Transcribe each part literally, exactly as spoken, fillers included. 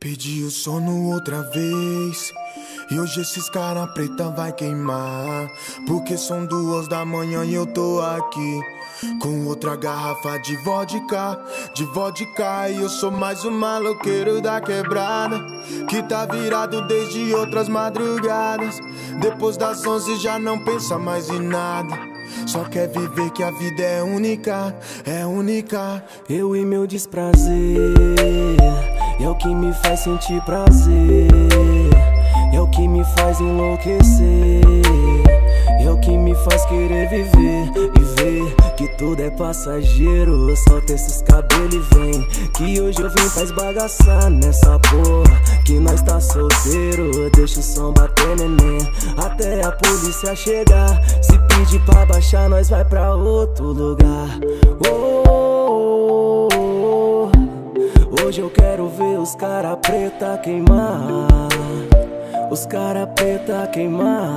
Pedi o sono outra vez e hoje esses cara preta vai queimar, porque são duas da manhã e eu tô aqui com outra garrafa de vodka, de vodka. E eu sou mais um maloqueiro da quebrada que tá virado desde outras madrugadas. Depois das onze já não pensa mais em nada, só quer viver que a vida é única, é única. Eu e meu desprazer é o que me faz sentir prazer, é o que me faz enlouquecer, é o que me faz querer viver e ver que tudo é passageiro. Solta esses cabelos e vem, que hoje eu vim pra esbagaçar nessa porra, que nós tá solteiro. Deixa o som bater, neném, até a polícia chegar. Se pedir pra baixar, nós vai pra outro lugar. Oh, oh, oh, oh. Hoje eu quero ver os cara preta queimar, os cara preta queimar.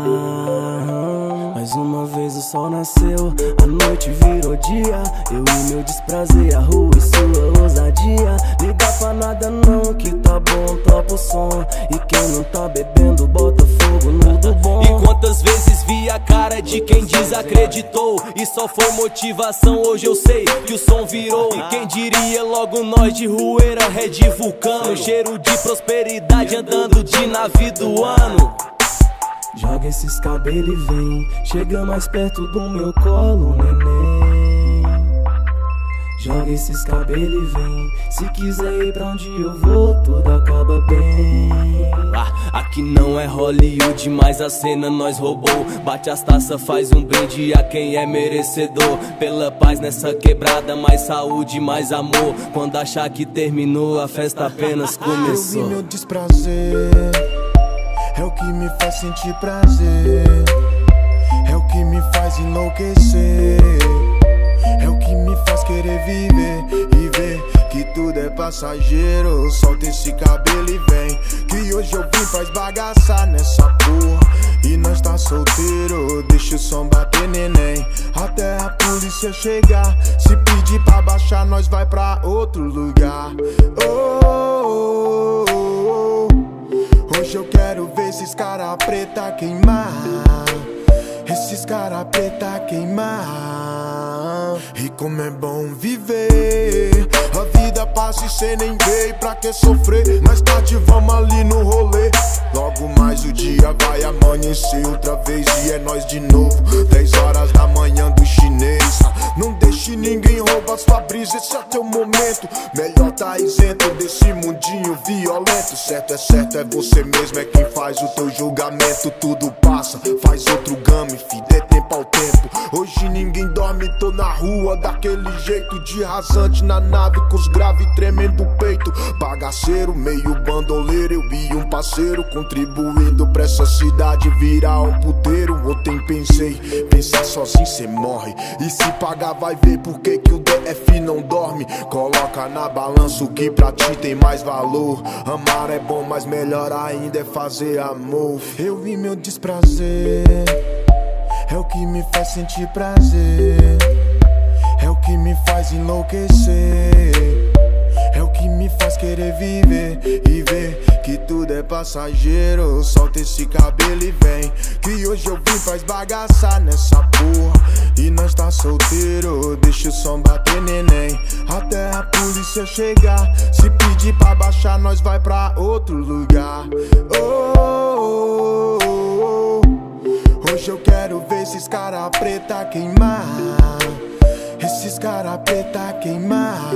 Mais uma vez o sol nasceu, a noite virou dia. Eu e meu desprazer, a rua e sua ousadia. Liga pra nada não, que tá bom, topa o som. E quem não tá bebendo, bota fogo no do bom. E quantas vezes vi a cara de quem desacreditou e só foi motivação, hoje eu sei que o som virou. E quem diria logo nós de Rueira, Red Vulcano, cheiro de prosperidade andando de navio do ano. Joga esses cabelos e vem, chega mais perto do meu colo, neném. Joga esses cabelos e vem, se quiser ir pra onde eu vou, tudo acaba bem. Ah, aqui não é Hollywood, mas a cena nós roubou. Bate as taças, faz um brinde a quem é merecedor. Pela paz nessa quebrada, mais saúde, mais amor. Quando achar que terminou, a festa apenas começou. Eu vi meu desprazer, é o que me faz sentir prazer, é o que me faz enlouquecer, é o que me faz querer viver e ver que tudo é passageiro. Solta esse cabelo e vem, que hoje eu vim pra esbagaçar nessa porra, e nós tá solteiro. Deixa o som bater, neném, até a polícia chegar. Se pedir pra baixar, nós vai pra outro lugar. Oh, oh, oh, oh. Hoje eu quero ver esses cara preta queimar, esses cara preta queimar. E como é bom viver, a vida passa e cê nem vê, pra que sofrer? Mais tarde vamos ali no rolê. Logo mais o dia vai amanhecer outra vez e é nós de novo. Dez horas da manhã do chinês. Não deixe ninguém roubar sua brisa, esse é teu momento. Melhor tá isento desse mundinho violento. Certo é certo, é você mesmo, é quem faz o teu julgamento. Tudo passa, faz outro game, fi, dê tempo ao tempo. Hoje ninguém dorme, tô na rua daquele jeito, de rasante na nave com os graves tremendo o peito. Bagaceiro, meio bandoleiro, eu vi um parceiro contribuindo pra essa cidade virar um puteiro. Ontem pensei, pensar sozinho cê morre, e se pagar vai ver por que que o D F não dorme. Coloca na balança o que pra ti tem mais valor. Amar é bom, mas melhor ainda é fazer amor. Eu vi meu desprazer, é o que me faz sentir prazer, é o que me faz enlouquecer, é o que me faz querer viver e ver que tudo é passageiro. Solta esse cabelo e vem, que hoje eu vim pra esbagaçar nessa porra, e nós tá solteiro. Deixa o som bater, neném, até a polícia chegar. Se pedir pra baixar, nós vai pra outro lugar. Oh, oh, oh, oh. Hoje eu quero ver esses cara preta queimar, esses cara preta queimar.